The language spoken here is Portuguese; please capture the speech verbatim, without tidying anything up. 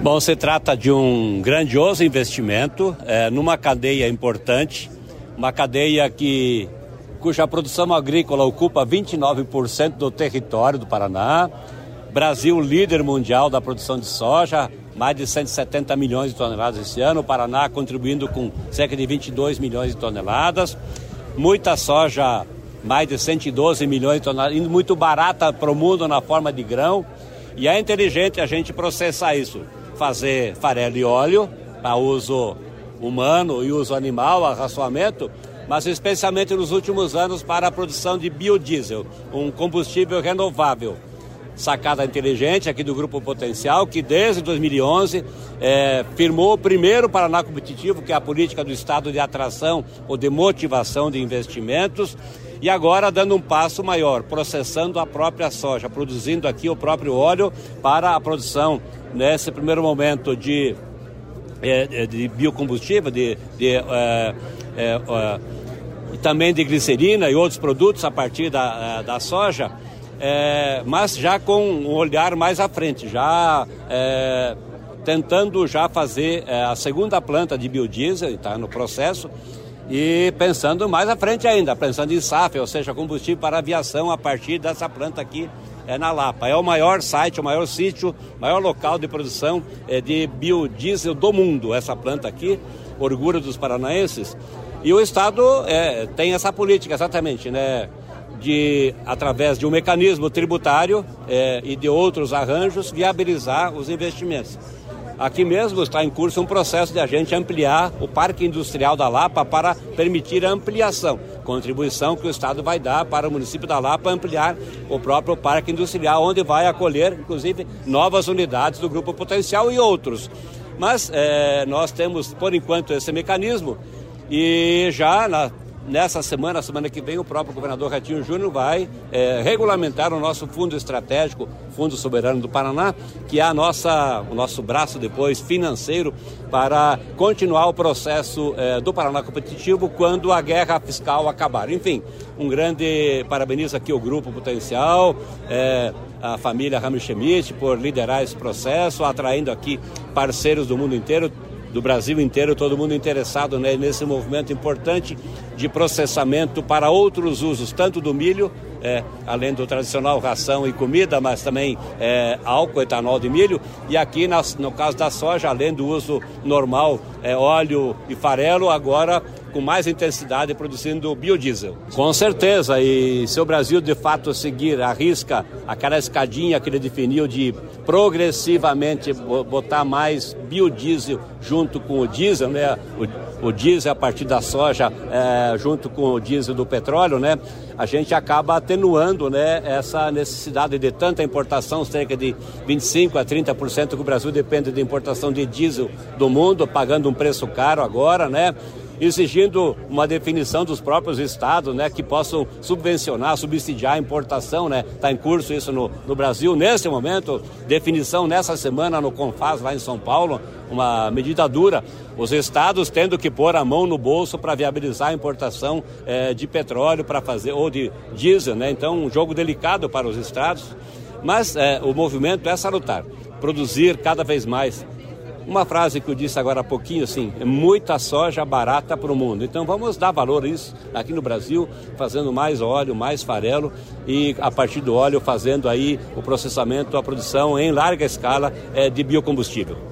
Bom, se trata de um grandioso investimento é, numa cadeia importante, uma cadeia que, cuja produção agrícola ocupa vinte e nove por cento do território do Paraná. Brasil líder mundial da produção de soja, mais de cento e setenta milhões de toneladas esse ano, o Paraná contribuindo com cerca de vinte e dois milhões de toneladas. Muita soja, mais de cento e doze milhões de toneladas, indo muito barata para o mundo na forma de grão. E é inteligente a gente processar isso, fazer farelo e óleo para uso humano e uso animal, arraçoamento, mas especialmente nos últimos anos para a produção de biodiesel, um combustível renovável. Sacada inteligente aqui do Grupo Potencial, que desde dois mil e onze é, firmou o primeiro Paraná Competitivo, que é a política do Estado de atração ou de motivação de investimentos, e agora dando um passo maior, processando a própria soja, produzindo aqui o próprio óleo para a produção, nesse primeiro momento, de, é, de biocombustível, de, de, é, é, é, e também de glicerina e outros produtos a partir da, da soja, é, mas já com um olhar mais à frente, já é, tentando já fazer é, a segunda planta de biodiesel, está no processo, e pensando mais à frente ainda, pensando em S A F, ou seja, combustível para aviação a partir dessa planta aqui é, na Lapa. É o maior site, o maior sítio, o maior local de produção é, de biodiesel do mundo, essa planta aqui, orgulho dos paranaenses. E o Estado é, tem essa política exatamente, né, de, através de um mecanismo tributário é, e de outros arranjos, viabilizar os investimentos. Aqui mesmo está em curso um processo de a gente ampliar o Parque Industrial da Lapa para permitir a ampliação, contribuição que o Estado vai dar para o município da Lapa ampliar o próprio Parque Industrial, onde vai acolher, inclusive, novas unidades do Grupo Potencial e outros. Mas é, nós temos, por enquanto, esse mecanismo e já na Nessa semana, semana que vem, o próprio governador Ratinho Júnior vai é, regulamentar o nosso fundo estratégico, Fundo Soberano do Paraná, que é a nossa, o nosso braço depois financeiro para continuar o processo é, do Paraná Competitivo quando a guerra fiscal acabar. Enfim, um grande parabenizo aqui ao Grupo Potencial, é, a família Hammerschmidt por liderar esse processo, atraindo aqui parceiros do mundo inteiro, do Brasil inteiro, todo mundo interessado, né, nesse movimento importante de processamento para outros usos, tanto do milho, é, além do tradicional ração e comida, mas também é, álcool, etanol de milho, e aqui nas, no caso da soja, além do uso normal, é, óleo e farelo, agora com mais intensidade produzindo biodiesel. Com certeza, e se o Brasil de fato seguir a risca, aquela escadinha que ele definiu de progressivamente botar mais biodiesel junto com o diesel, né? O, o diesel a partir da soja é, junto com o diesel do petróleo, né? A gente acaba atenuando, né, essa necessidade de tanta importação, cerca de vinte e cinco a trinta por cento que o Brasil depende de importação de diesel do mundo, pagando um preço caro agora, né? Exigindo uma definição dos próprios estados, né, que possam subvencionar, subsidiar a importação, né? Está em curso isso no, no Brasil. Nesse momento, definição nessa semana no CONFAS, lá em São Paulo, uma medida dura. Os estados tendo que pôr a mão no bolso para viabilizar a importação eh, de petróleo para fazer, ou de diesel, né? Então, um jogo delicado para os estados. Mas eh, o movimento é salutar, produzir cada vez mais. Uma frase que eu disse agora há pouquinho, assim, é muita soja barata para o mundo. Então vamos dar valor a isso aqui no Brasil, fazendo mais óleo, mais farelo e a partir do óleo fazendo aí o processamento, a produção em larga escala é, de biocombustível.